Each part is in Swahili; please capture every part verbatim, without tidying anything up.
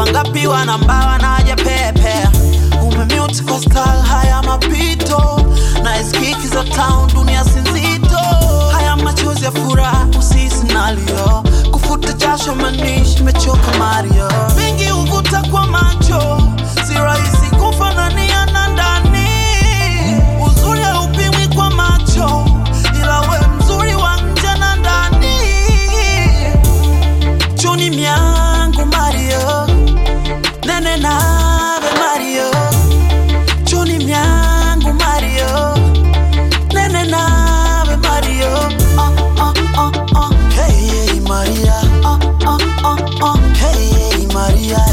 Wangapi wanambawa na haja pepe. Umemute kwa style haya mapito. Na iskiki za town dunia sinzito. Haya machozi ya furaha usisi nalio. Kufuta jasho manishi mechoka Mario. Mingi uvuta kwa macho. Si rahisi kufanania na ndani. Uzuri haupimwi kwa macho. Ila we mzuri wa nje na ndani. Choni miangu Mario. Nene nawe Mario. Choni miangu Mario. Nene nawe Mario. Oh, oh, oh, oh. Hey, hey, Maria. Oh, oh, oh, oh. Hey, hey, Maria.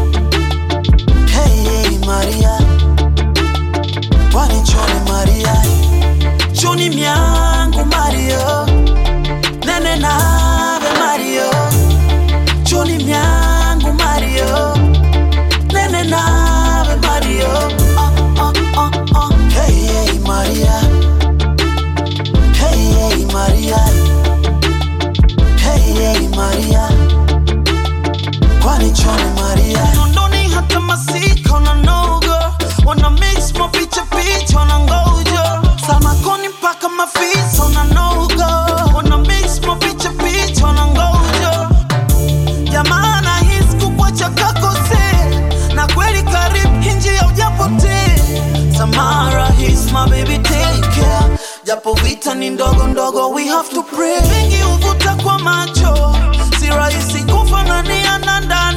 Hey, hey, Maria. Wani choni Maria. Choni miangu Mario. Nene nawe Mario. Choni miangu Mario. Nene nawe Mario. Oh, oh, oh, oh. Hey, hey, Maria. Hey, hey, Maria. Hey, hey, Maria. Kwani choni Maria. Nondoni hata masiko na nogo. Wana mix mo picha picha wana ngojo. Salma koni mpaka mafiso na nogo. Wana mix mo picha picha wana ngojo. Yamana his kukwacha kakose. Na kweli karibu hinji ya ujapote. Samara his my baby take care. Japo vita ni ndogo ndogo we have to pray. Mingi uvuta kwa macho. Si rahisi kufanania na ndani.